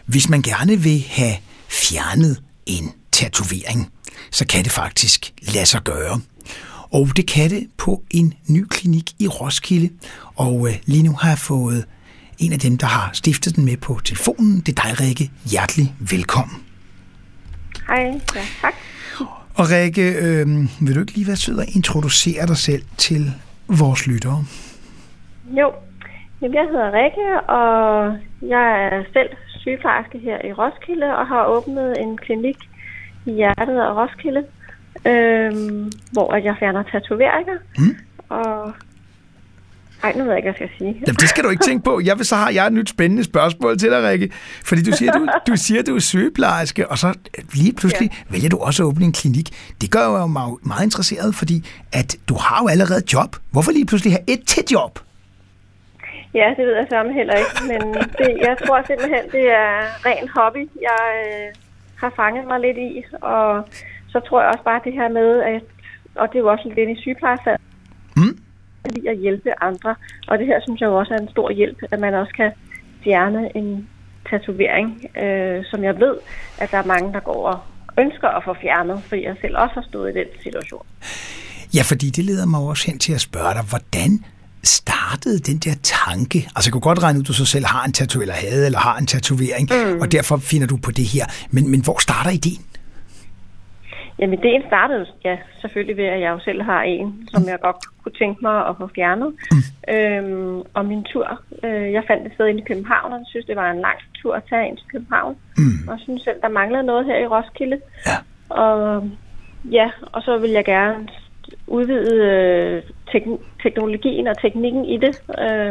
Hvis man gerne vil have fjernet en tatovering, så kan det faktisk lade sig gøre. Og det kan det på en ny klinik i Roskilde. Og lige nu har jeg fået en af dem, der har stiftet den med på telefonen. Det er dig, Rikke. Hjertelig velkommen. Hej, ja, tak. Og Rikke, vil du ikke lige være sød og introducere dig selv til vores lyttere? Jo, jeg hedder Rikke, og jeg er selv sygeplejerske her i Roskilde, og har åbnet en klinik i hjertet af Roskilde, hvor jeg fjerner tatoveringer. Og ej, nu ved jeg ikke, hvad jeg skal sige. Jamen, det skal du ikke tænke på. Så har jeg et nyt spændende spørgsmål til dig, Rikke. Fordi du siger, du er sygeplejerske, og så lige pludselig vælger du også at åbne en klinik. Det gør jo mig meget interesseret, fordi at du har jo allerede et job. Hvorfor lige pludselig have et til job? Ja, det ved jeg sammen heller ikke, men jeg tror simpelthen, det er ren hobby, jeg har fanget mig lidt i. Og så tror jeg også bare det her med, og det er jo også lidt inde i sygeplejefaget, at hjælpe andre. Og det her synes jeg jo også er en stor hjælp, at man også kan fjerne en tatovering, som jeg ved, at der er mange, der går og ønsker at få fjernet, fordi jeg selv også har stået i den situation. Ja, fordi det leder mig også hen til at spørge dig, hvordan startede den der tanke? Altså, jeg kunne godt regne ud, at du så selv har en tatovering, eller har en tatovering, og derfor finder du på det her. Men hvor starter ideen? Jamen, ideen startede selvfølgelig ved, at jeg jo selv har en, som jeg godt kunne tænke mig at få fjernet. Og min tur, jeg fandt et sted inde i København, og jeg synes, det var en lang tur at tage ind til København. Og jeg synes selv, der manglede noget her i Roskilde. Ja. Og så vil jeg gerne udvide teknologien og teknikken i det.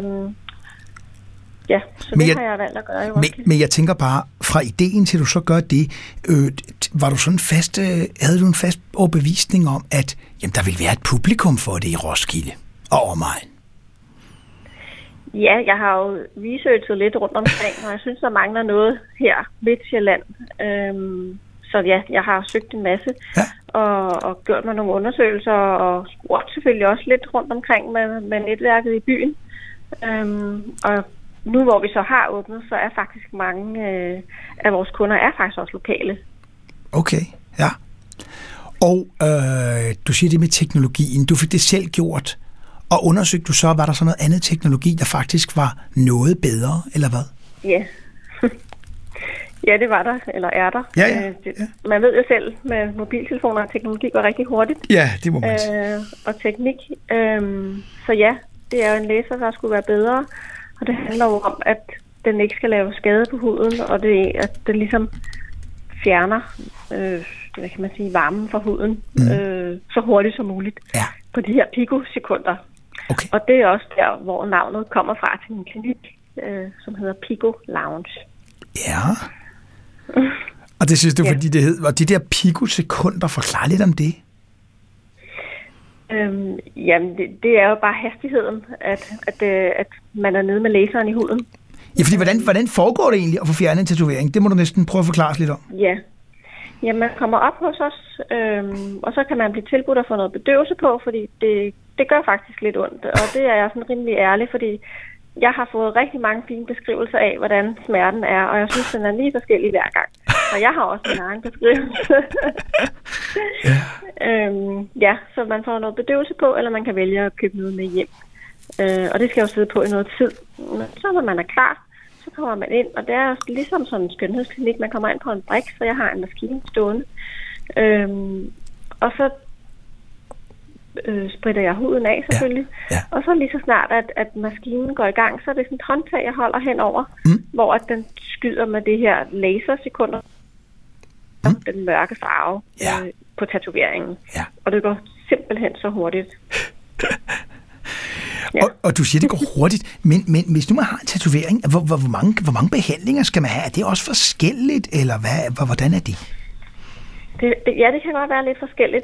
Så det har jeg valgt at gøre i Roskilde. Men jeg tænker bare, fra ideen til du så gør det, var du sådan havde du en fast overbevisning om, at jamen, der ville være et publikum for det i Roskilde og omegn? Ja, jeg har jo researchet lidt rundt omkring, og jeg synes, der mangler noget her Midtjylland. Så ja, jeg har søgt en masse og gjort mig nogle undersøgelser og spurgt selvfølgelig også lidt rundt omkring med netværket i byen. Og nu hvor vi så har åbnet, så er faktisk mange af vores kunder er faktisk også lokale. Okay, ja. Og du siger det med teknologien. Du fik det selv gjort, og undersøgte du så, var der så noget andet teknologi, der faktisk var noget bedre, eller hvad? Ja. Ja, det var der, eller er der. Ja. Man ved jo selv, med mobiltelefoner og teknologi går rigtig hurtigt. Ja, det må man sige. Og teknik. Så ja, det er jo en laser, der skulle være bedre. Og det handler jo om, at den ikke skal lave skade på huden, og at den ligesom fjerner hvad kan man sige, varmen fra huden så hurtigt som muligt på de her pikosekunder. Okay. Og det er også der, hvor navnet kommer fra til min klinik, som hedder Pico Lounge. Ja. Og det synes du, fordi det hed, og de der pikosekunder, forklar lidt om det. Jamen, det er jo bare hastigheden, at man er nede med laseren i huden. Ja, fordi hvordan foregår det egentlig at få fjernet en tatovering? Det må du næsten prøve at forklare lidt om. Ja, man kommer op hos os, og så kan man blive tilbudt at få noget bedøvelse på, fordi det gør faktisk lidt ondt. Og det er jeg sådan rimelig ærlig, fordi jeg har fået rigtig mange fine beskrivelser af, hvordan smerten er, og jeg synes, den er lige forskellig hver gang. Og jeg har også min egen beskrivelse. Så man får noget bedøvelse på, eller man kan vælge at købe noget med hjem. Og det skal jo sidde på i noget tid. Så når man er klar, så kommer man ind, og det er ligesom sådan en skønhedsklinik. Man kommer ind på en brik, så jeg har en maskine stående. Og så spritter jeg huden af selvfølgelig. Og så lige så snart, at maskinen går i gang, så er det sådan et håndtag, jeg holder henover, hvor at den skyder med det her lasersekunder den mørke farve på tatoveringen. Og det går simpelthen så hurtigt. Og du siger, det går hurtigt, men hvis nu man har en tatovering, hvor mange behandlinger skal man have? Er det også forskelligt, eller hvordan er det? Det kan godt være lidt forskelligt.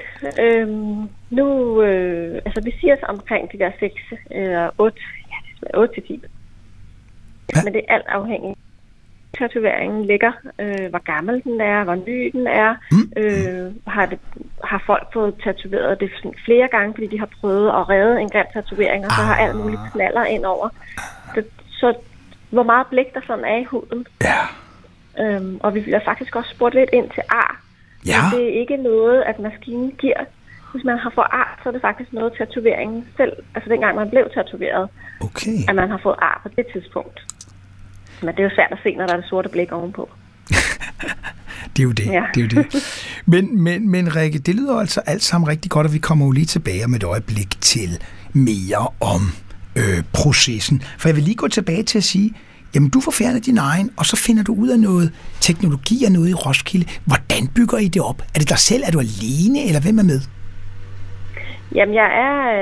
Vi siger så omkring de der 6 eller 8 til 10. Men det er alt afhængigt. Tatoveringen ligger, hvor gammel den er, hvor ny den er. Har folk fået tatoveret det flere gange, fordi de har prøvet at redde en grim tatovering, og så har alt muligt knaller ind over. Så hvor meget blæk der sådan er i huden. Og vi har faktisk også spurgt lidt ind til ar. Ja. Men det er ikke noget, at maskinen giver. Hvis man har fået ar, så er det faktisk noget, tatoveringen selv, altså dengang man blev tatoveret, Okay. at man har fået ar på det tidspunkt. Men det er jo svært at se, når der er det sorte blik ovenpå. Det er jo det. Ja. Det er jo det. Men Rikke, det lyder altså alt sammen rigtig godt, og vi kommer jo lige tilbage med et øjeblik til mere om processen. For jeg vil lige gå tilbage til at sige, jamen du får fjernet din egen, og så finder du ud af noget teknologi og noget i Roskilde. Hvordan bygger I det op? Er det dig selv? Er du alene, eller hvem er med? Jamen, jeg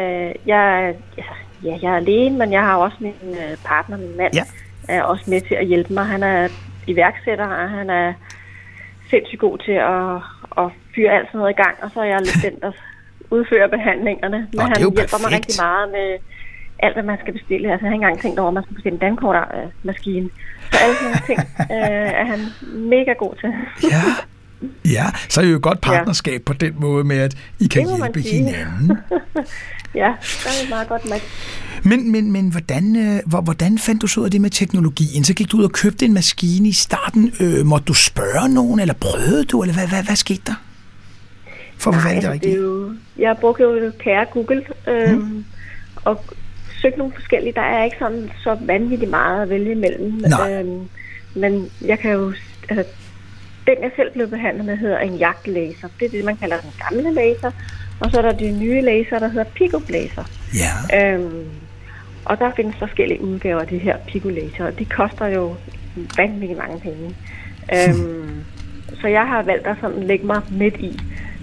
er alene, men jeg har også min partner, min mand, er også med til at hjælpe mig. Han er iværksætter, og han er sindssygt god til at fyre alt sådan noget i gang, og så er jeg lidt den, der udfører behandlingerne. Men han hjælper mig rigtig meget med alt, hvad man skal bestille. Altså, jeg har ikke engang tænkt over, at man skal bestille en dankortmaskine. Så alle sådan nogle ting er han mega god til. Ja, så er det jo et godt partnerskab på den måde med, at I kan hjælpe hinanden. Ja, det er meget godt match. Men hvordan fandt du så ud af det med teknologien? Så gik du ud og købte en maskine i starten. Måtte du spørge nogen, eller prøvede du, eller hvad skete der? For hvad valgte det rigtigt? Jeg brugte jo kære Google, og søgte nogle forskellige. Der er ikke sådan så vanvittigt meget at vælge imellem. Men jeg kan jo... Altså, den jeg selv blev behandlet med hedder en jagtlaser. Det er det, man kalder den gamle laser. Og så er der de nye laser, der hedder picolaser. Ja. Og der findes forskellige udgaver af de her picolaser, og de koster jo vanvittigt mange penge. Så jeg har valgt at sådan lægge mig midt i.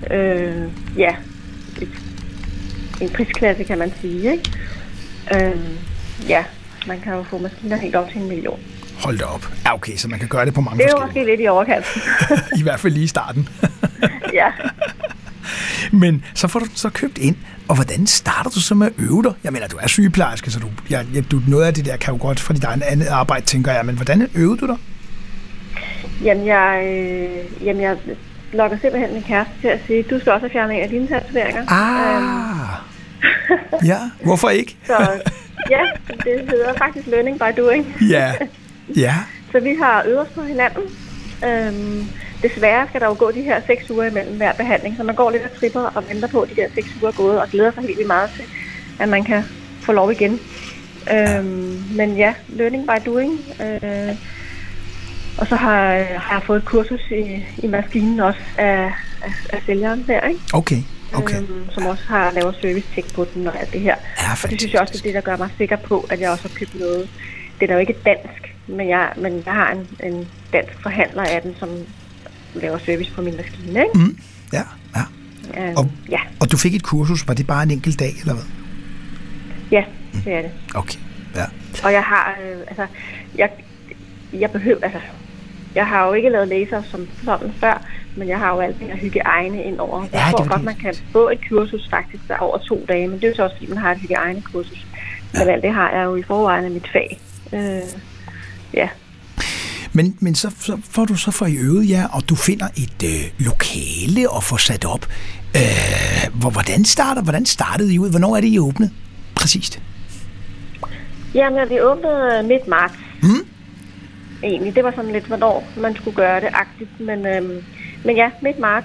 En prisklasse, kan man sige, ikke? Man kan jo få maskiner helt op til 1 million. Hold da op. Ja, okay, så man kan gøre det på mange forskellige. forskellige. Det er jo måske lidt i overkanten. I hvert fald lige i starten. Ja. Men så får du så købt ind, og hvordan starter du så med at øve dig? Jeg mener, du er sygeplejerske, så noget af det der kan jo godt for dit andet arbejde, tænker jeg. Men hvordan øvede du dig? Jamen, jeg lokker simpelthen min kæreste til at sige, du skal også have fjernet en af dine tatoveringer. Ja, hvorfor ikke? Så ja, det hedder faktisk learning by doing. Ja. Så vi har øvet os på hinanden. Desværre skal der jo gå de her 6 uger imellem hver behandling, så man går lidt og tripper og venter på, de der 6 uger er gået, og glæder sig helt vildt meget til, at man kan få lov igen. Men ja, learning by doing. Og så har jeg fået et kursus i maskinen også af sælgeren der, ikke? Okay. Som også har lavet service-tjek på den og alt det her. Og det synes jeg også er det, der gør mig sikker på, at jeg også har købt noget. Det er jo ikke dansk, men jeg har en dansk forhandler af den, som laver service på min maskine, ikke? Ja. Og du fik et kursus, var det bare en enkelt dag, eller hvad? Ja, det er det. Okay, ja. Og jeg har, jeg har jo ikke lavet laser som sådan før, men jeg har jo alt det her hygiejne ind over. Jeg tror godt, man kan få et kursus faktisk der over 2 dage, men det er jo så også, fordi man har et hygiejnekursus. Men alt det har jeg jo i forvejen af mit fag. Men så får du så i øvet, og du finder et lokale og får sat op. Hvordan startede I ud? Hvornår er det, I åbnet? Præcist. Jamen, vi åbnede midt marts. Egentlig, det var sådan lidt, hvornår man skulle gøre det agtigt. Men ja, midt marts.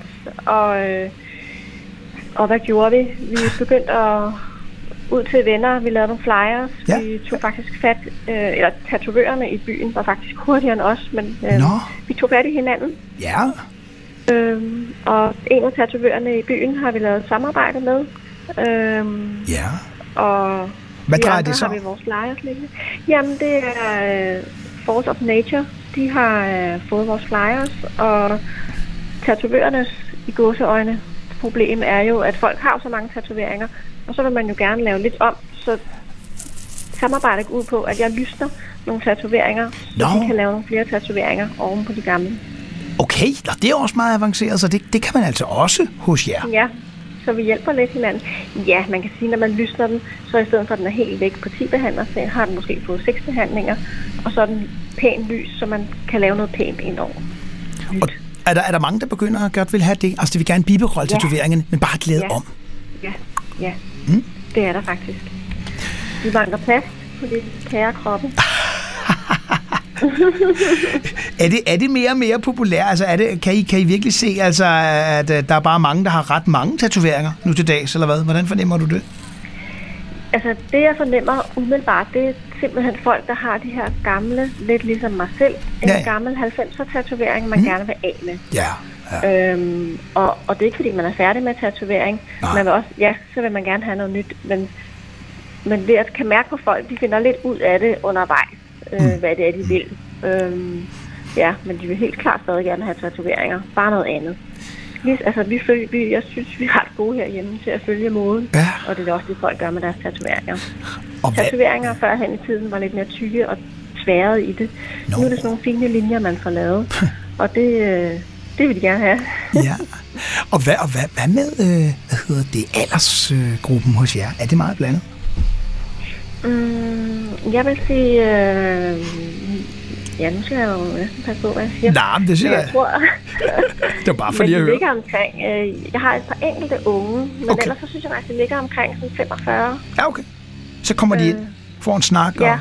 Og hvad gjorde vi? Vi begyndte at ud til venner. Vi lavede nogle flyers. Ja. Vi tog faktisk fat, eller tatovørerne i byen var faktisk hurtigere end os, men vi tog fat i hinanden. Ja. Og en af tatovørerne i byen har vi lavet et samarbejde med. Og hvad drejer det så? Har vi vores flyers liggende. Jamen, det er Force of Nature. De har fået vores flyers, og tatovørernes i gåseøjne problem er jo, at folk har så mange tatoveringer, og så vil man jo gerne lave lidt om, så samarbejdet går ud på, at jeg lysner nogle tatoveringer, så de kan lave nogle flere tatoveringer oven på de gamle. Okay, det er også meget avanceret, så det kan man altså også hos jer. Ja, så vi hjælper lidt hinanden. Ja, man kan sige, når man lysner den, så i stedet for, at den er helt væk på 10 behandlere, så har den måske fået 6 behandlinger, og så er den pæn lys, så man kan lave noget pænt indover. Er der mange, der begynder at godt vil have det? Altså, de vil gerne bibeholde tatoveringerne, men bare glæde om? Ja. Det er der faktisk. Vi mangler plads på de kære kroppe. Er det mere og mere populært? Altså, kan I virkelig se, altså, at der er bare mange, der har ret mange tatoveringer nu til dags, eller hvad? Hvordan fornemmer du det? Altså, det jeg fornemmer umiddelbart, det er simpelthen folk, der har de her gamle, lidt ligesom mig selv, en gammel 90'er-tatovering, man gerne vil af med. Ja. Og det er ikke, fordi man er færdig med tatovering. Man vil også, så vil man gerne have noget nyt, men det, jeg kan mærke på folk, de finder lidt ud af det undervejs, hvad det er, de vil. Men de vil helt klart stadig gerne have tatoveringer. Bare noget andet. Jeg synes, vi er ret gode herhjemme til at følge moden. Ja. Og det er også det, folk gør med deres tatoveringer. Tatoveringer førhen i tiden var lidt mere tykke og tværet i det. Nu er det sådan nogle fine linjer, man får lavet. Og det vil de gerne have. Ja. Og hvad med aldersgruppen hos jer? Er det meget blandet? Jeg vil sige... nu skal jeg jo næsten passe på, hvad jeg siger. Nej, men det siger jeg. Tror, det var bare for lige at høre. Ligger omkring... jeg har et par enkelte unge, men ellers så synes jeg faktisk, det ligger omkring sådan 45. Ja, okay. Så kommer de ind, får en snak og...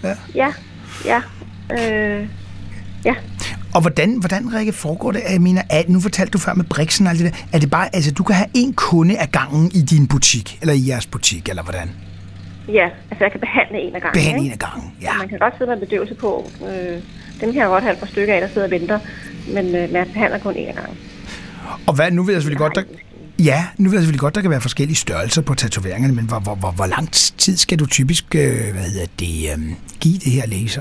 Ja. Og hvordan Rikke, foregår det? Jeg mener, nu fortalte du før med Brixen og alt det der. Er det bare, altså du kan have en kunde af gangen i din butik, eller i jeres butik, eller hvordan? Ja, altså jeg kan behandle en af gangen. Ja. Man kan godt sidde med bedøvelse på. Dem kan jeg godt have et par stykker af, der sidder og venter, men jeg behandler kun en af gangen. Og nu ved jeg selvfølgelig godt, der kan være forskellige størrelser på tatoveringerne, men hvor lang tid skal du typisk give det her laser?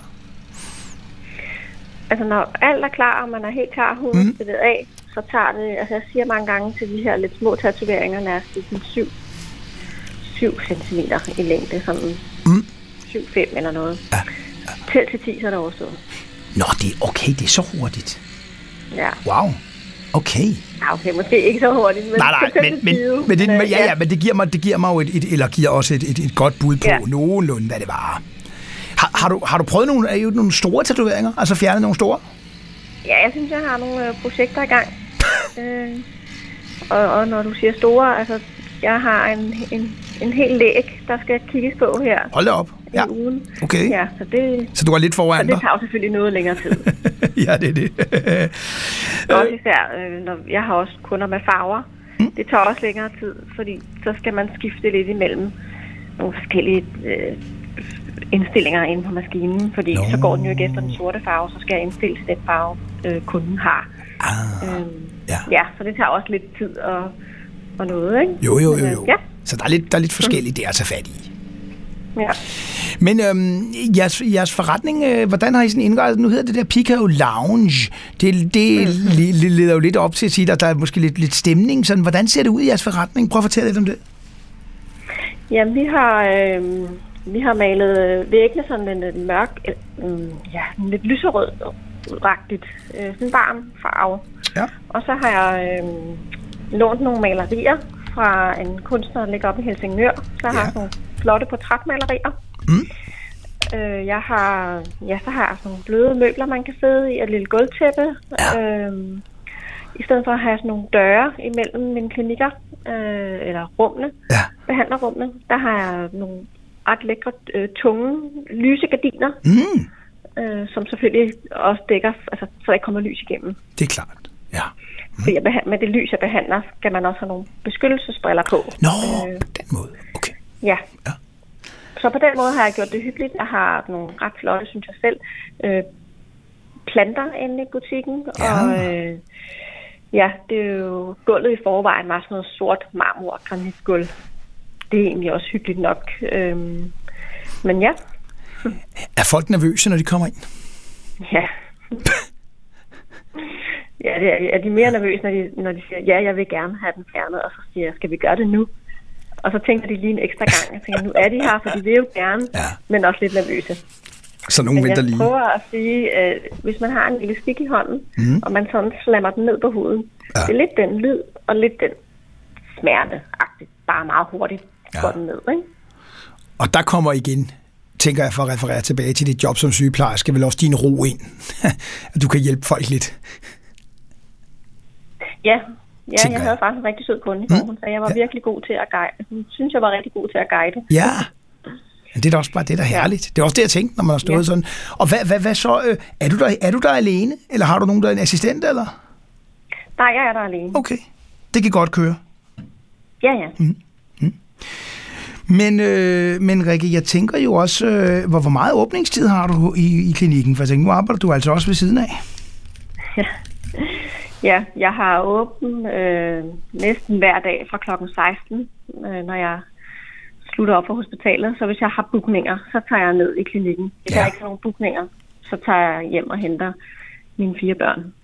Altså når alt er klar, og man er helt klar, huden er af, så tager det, altså jeg siger mange gange til de her lidt små tatoveringer, lad os sige 7 centimeter i længde, sådan 7-5 eller noget. Ja. Til 10, så er det overstået. Nå, det er okay, det er så hurtigt. Ja. Wow. Okay. Ja, okay, måske ikke så hurtigt, men men det giver mig jo eller giver også et godt bud på nogenlunde, hvad det var. Har du prøvet nogle store tatoveringer? Altså fjernet nogle store? Ja, jeg synes, jeg har nogle projekter i gang. Og når du siger store, altså jeg har en hel læg, der skal kigges på her. Hold da op. Ja. Ugen. Okay. Ja, så du er lidt foran dig? Så det tager jo selvfølgelig noget længere tid. Ja, det er det. Også især, når jeg har også kunder med farver. Det tager også længere tid, fordi så skal man skifte lidt imellem nogle forskellige indstillinger inde på maskinen, fordi så går den jo ikke efter den sorte farve, så skal jeg indstille til den farve, kunden har. Så det tager også lidt tid og noget, ikke? Jo. Ja. Så der er lidt forskelligt der at tage fat i. Ja. Men jeres forretning, hvordan har I sådan indrettet? Nu hedder det der Pico Lounge. Det leder jo lidt op til at sige, at der er måske lidt stemning. Sådan, hvordan ser det ud i jeres forretning? Prøv at fortælle lidt om det. Jamen, vi har malet væggene sådan en mørk, lidt lyserød-agtigt, sådan en varm farve. Ja. Og så har jeg lånt nogle malerier fra en kunstner, der ligger oppe i Helsingør. Så har jeg sådan nogle flotte portrætmalerier. Så har jeg sådan nogle bløde møbler, man kan sidde i, og et lille gulvtæppe. Ja. I stedet for at have sådan nogle døre imellem mine klinikker, eller rummene, behandlerrummene, der har jeg nogle ret lækre, tunge, lyse gardiner, som selvfølgelig også dækker, altså, så der ikke kommer lys igennem. Det er klart, ja. Fordi med det lys, jeg behandler, skal man også have nogle beskyttelsesbriller på. Nå, på den måde, okay. Ja. Så på den måde har jeg gjort det hyggeligt. Jeg har nogle ret flotte, synes jeg selv, planter inde i butikken, og det er jo gulvet i forvejen var sådan noget sort marmor granitgulv. Det er egentlig også hyggeligt nok. Men ja. Er folk nervøse, når de kommer ind? Ja. Ja, er de mere nervøse, når de siger, jeg vil gerne have den fjernet, og så siger jeg, skal vi gøre det nu? Og så tænker de lige en ekstra gang. Jeg tænker, nu er de her, for de vil jo gerne, men også lidt nervøse. Så nogen venter lige. Jeg prøver at sige, hvis man har en lille stik i hånden, og man sådan slammer den ned på huden, det er lidt den lyd, og lidt den smerte-agtigt, bare meget hurtigt går den ned, ikke? Og der kommer igen, tænker jeg, for at referere tilbage til dit job som sygeplejerske, vel også din ro ind, at du kan hjælpe folk lidt. Ja, jeg havde faktisk en rigtig sød kunde i går. Hun sagde, jeg var virkelig god til at guide. Hun synes, jeg var rigtig god til at guide. Ja. Det er da også bare det, der er herligt. Det er også det, jeg tænkte, når man har stået sådan. Og hvad så? Er du der alene? Eller har du nogen, der er en assistent, eller? Nej, jeg er der alene. Okay. Det kan godt køre. Ja. Men Rikke, jeg tænker jo også, hvor meget åbningstid har du i klinikken? For jeg tænker, nu arbejder du altså også ved siden af. Ja, jeg har åbent næsten hver dag fra klokken 16, når jeg slutter op på hospitalet. Så hvis jeg har bookninger, så tager jeg ned i klinikken. Hvis jeg ikke har nogen bookninger, så tager jeg hjem og henter mine 4 børn.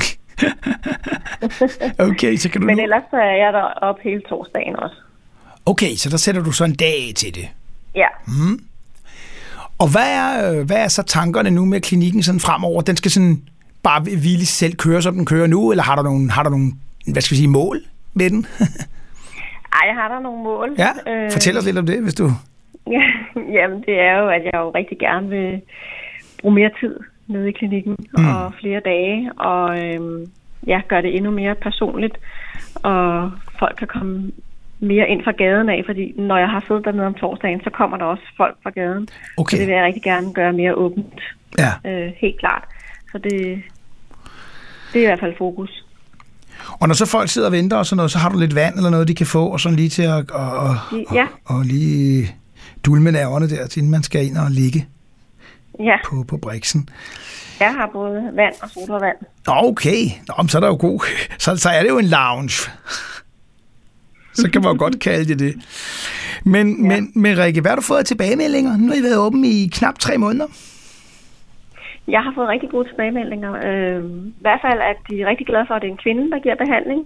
Okay, så kan du... Men ellers så er jeg der op hele torsdagen også. Okay, så der sætter du så en dag til det. Ja. Og hvad er så tankerne nu med klinikken sådan fremover? Den skal sådan bare hvile selv køre, som den kører nu, eller har der nogle hvad skal vi sige, mål med den? Ej, jeg har der nogle mål. Ja, fortæl os lidt om det, hvis du... Ja, jamen, det er jo, at jeg jo rigtig gerne vil bruge mere tid nede i klinikken, og flere dage, og gøre det endnu mere personligt, og folk kan komme mere ind fra gaden af, fordi når jeg har siddet dernede om torsdagen, så kommer der også folk fra gaden. Okay. Så det vil jeg rigtig gerne gøre mere åbent. Ja. Helt klart. Så det er i hvert fald fokus. Og når så folk sidder og venter og sådan noget, så har du lidt vand eller noget, de kan få, og sådan lige til at og lige dulme nerverne der, til man skal ind og ligge på briksen. Jeg har både vand og sodavand. Okay, så er der jo god. Så er det jo en lounge. Så kan man jo godt kalde det. Men Rikke, hvad har du fået af tilbagemeldinger? Nu har I været åben i knap 3 måneder. Jeg har fået rigtig gode tilbagemeldinger. I hvert fald at de er rigtig glade for, at det er en kvinde, der giver behandling.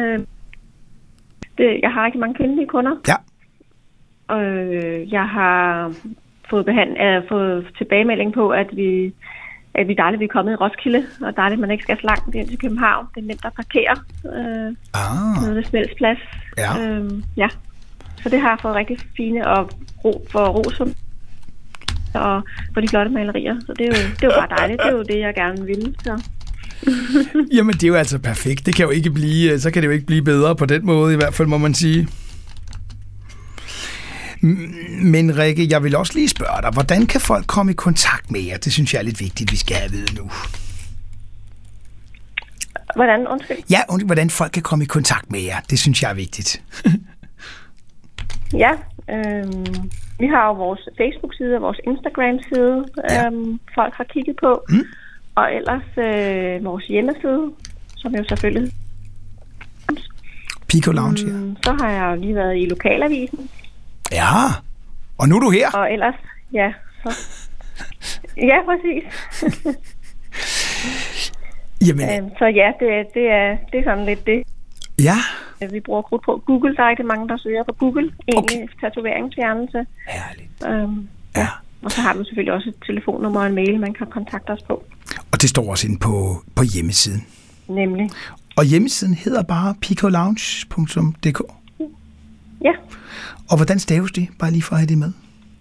Jeg har rigtig mange kvindelige kunder. Ja. Jeg har fået tilbagemelding på, at vi er dejligt, vi er kommet i Roskilde, og dejligt, man ikke skal så langt ind til København. Det er nemt at parkere nede ved Smælsplads. Ja. Så det har jeg fået rigtig fine og ros og for de flotte malerier. Så det er jo bare dejligt. Det er jo det, jeg gerne vil. Så. Jamen, det er jo altså perfekt. Det kan jo ikke blive, så kan det jo ikke blive bedre på den måde, i hvert fald må man sige. Men Rikke, jeg vil også lige spørge dig, hvordan kan folk komme i kontakt med jer? Det synes jeg er lidt vigtigt, vi skal have at vide nu. Hvordan? Undskyld? Ja, hvordan folk kan komme i kontakt med jer. Det synes jeg er vigtigt. Ja, vi har jo vores Facebook-side og vores Instagram-side, folk har kigget på. Og ellers vores hjemmeside, som jo selvfølgelig... Pico Lounge, Så har jeg jo lige været i lokalavisen. Ja, og nu er du her. Og ellers, så... Ja, præcis. Jamen... Så ja, det er sådan lidt det. Ja. Vi bruger krudt på Google. Der er ikke mange, der søger på Google. Egentlig tatoveringsfjernelse. Herligt. Ja. Og så har vi selvfølgelig også et telefonnummer og en mail, man kan kontakte os på. Og det står også inde på hjemmesiden. Nemlig. Og hjemmesiden hedder bare picolounge.dk. Ja. Og hvordan staves det? Bare lige for at have det med.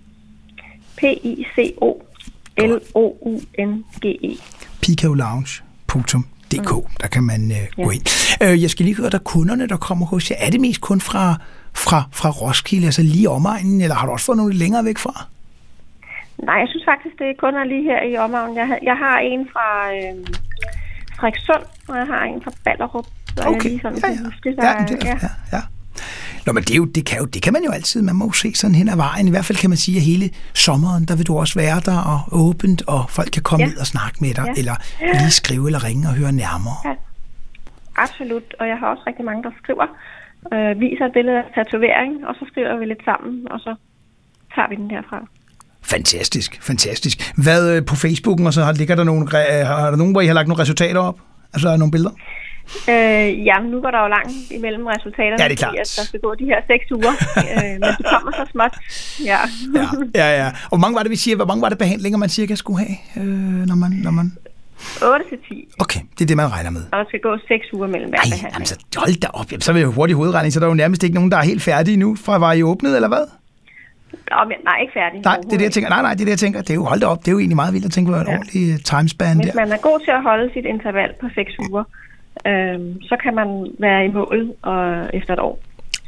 Picolounge. picolounge.dk. Der kan man gå ind. Jeg skal lige høre, der kunderne, der kommer hos jer. Er det mest kun fra Roskilde, altså lige omegnen, eller har du også fået nogle længere væk fra? Nej, jeg synes faktisk, det er kunder lige her i omegnen. Jeg har en fra Frederikssund, og jeg har en fra Ballerup. Okay, ja. Nå, men det kan man jo altid. Man må jo se sådan hen ad vejen. I hvert fald kan man sige, at hele sommeren, der vil du også være der og åbent, og folk kan komme ned og snakke med dig, eller lige skrive eller ringe og høre nærmere. Ja, absolut. Og jeg har også rigtig mange, der skriver, viser et billede af tatovering, og så skriver vi lidt sammen, og så tager vi den derfra. Fantastisk. Hvad på Facebooken, og så ligger der har der nogen, hvor I har lagt nogle resultater op? Altså nogle billeder? Nu går der jo langt imellem resultaterne, ja, det er klart. Fordi at der skal gå de her 6 uger, men det kommer så småt. Ja. Og hvor mange var det behandlinger, man cirka skulle have, når man... 8-10. Okay, det er det, man regner med. Og der skal gå 6 uger mellem hver behandling. Jamen, så hold da op. Jamen, så vil jeg hurtigt hovedregning, så der er jo nærmest ikke nogen, der er helt færdige nu, fra var I åbnet, eller hvad? Nej, ikke færdig. Nej, det er det, jeg tænker. Nej, det er det, jeg tænker. Det er jo, hold da op, det er jo egentlig meget vildt at tænke på et ordentligt timespan der. Hvis man er god til at holde sit interval på 6 uger, så kan man være i mål efter et år.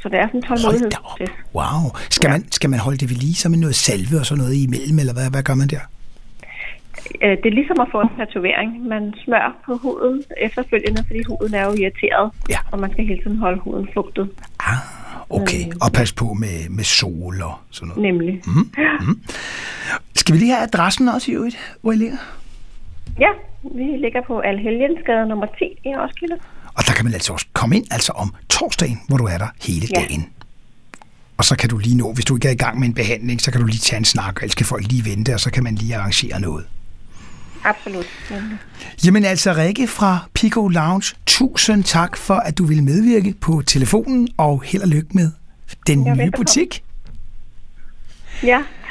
Så det er sådan en tålmodighedsproces. Wow. Skal man holde det ved lige, så med noget salve og sådan noget imellem, eller hvad gør man der? Det er ligesom at få en tatovering. Man smører på huden efterfølgende, fordi huden er jo irriteret, og man skal hele tiden holde huden fugtet. Okay, og pas på med sol og sådan noget. Nemlig. Skal vi lige have adressen også i øvrigt, hvor I ligger? Ja, vi ligger på Alhelgensgade nummer 10 i Roskilde. Og der kan man altså også komme ind om torsdagen, hvor du er der hele dagen. Og så kan du lige nå, hvis du ikke er i gang med en behandling, så kan du lige tage en snak, og ellers kan folk lige vente, og så kan man lige arrangere noget. Absolut. Jamen altså, Rikke fra Pico Lounge, tusind tak for, at du ville medvirke på telefonen, og held og lykke med den nye butik. Ja,